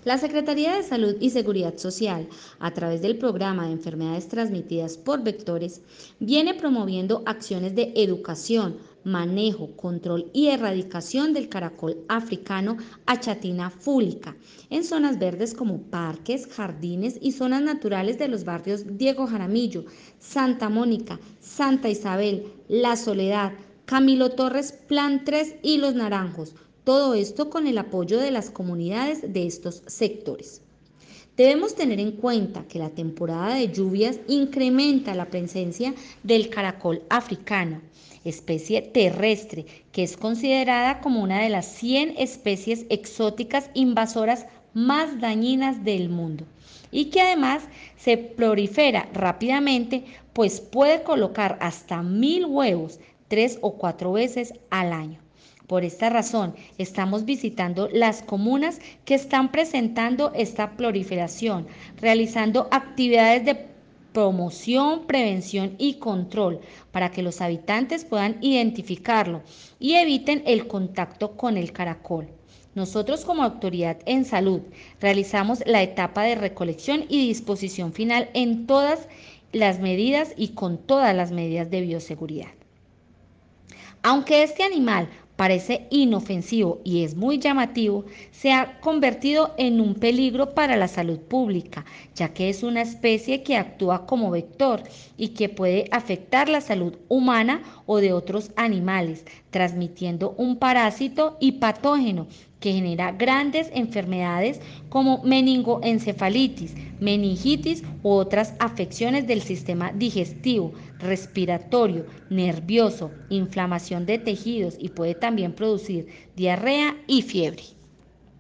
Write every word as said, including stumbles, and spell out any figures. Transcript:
La Secretaría de Salud y Seguridad Social, a través del programa de enfermedades transmitidas por vectores, viene promoviendo acciones de educación, manejo, control y erradicación del caracol africano Achatina fúlica en zonas verdes como parques, jardines y zonas naturales de los barrios Diego Jaramillo, Santa Mónica, Santa Isabel, La Soledad, Camilo Torres, Plan tres y Los Naranjos. Todo esto con el apoyo de las comunidades de estos sectores. Debemos tener en cuenta que la temporada de lluvias incrementa la presencia del caracol africano, especie terrestre que es considerada como una de las cien especies exóticas invasoras más dañinas del mundo y que además se prolifera rápidamente, pues puede colocar hasta mil huevos tres o cuatro veces al año. Por esta razón, estamos visitando las comunas que están presentando esta proliferación, realizando actividades de promoción, prevención y control para que los habitantes puedan identificarlo y eviten el contacto con el caracol. Nosotros como autoridad en salud realizamos la etapa de recolección y disposición final en todas las medidas y con todas las medidas de bioseguridad. Aunque este animal parece inofensivo y es muy llamativo, se ha convertido en un peligro para la salud pública, ya que es una especie que actúa como vector y que puede afectar la salud humana o de otros animales, transmitiendo un parásito y patógeno que genera grandes enfermedades como meningoencefalitis, meningitis u otras afecciones del sistema digestivo, respiratorio, nervioso, inflamación de tejidos y puede también producir diarrea y fiebre.